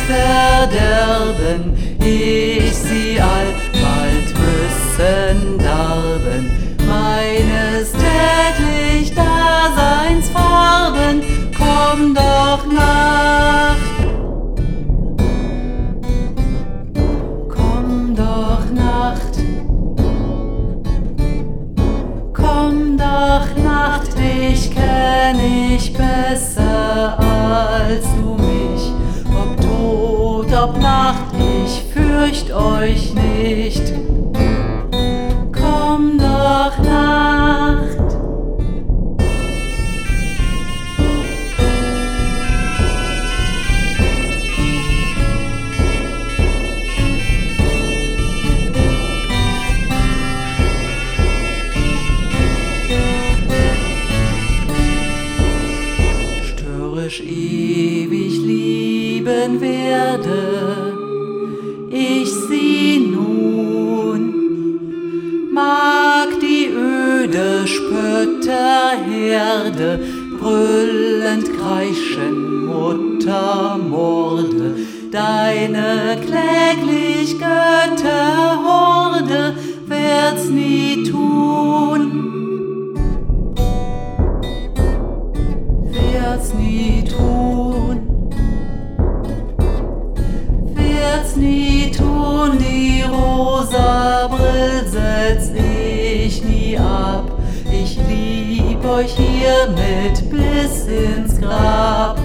Verderben, ich sie alsbald müssen darben, meines täglich Daseins Farben. Komm doch Nacht, komm doch Nacht, komm doch Nacht, dich kenn ich besser als du mich. Ob Tod, ob Nacht, ich fürcht euch nicht. Komm doch Nacht. Störrisch ewig lieben werde ich sie nun, mag die öde Spötterherde brüllend kreischen, Muttermorde, deine kläglich Götterhorde wird's nie tun, wird's nie tun, wird's nie tun. Die rosa Brill setz ich nie ab, ich lieb euch hiermit bis ins Grab.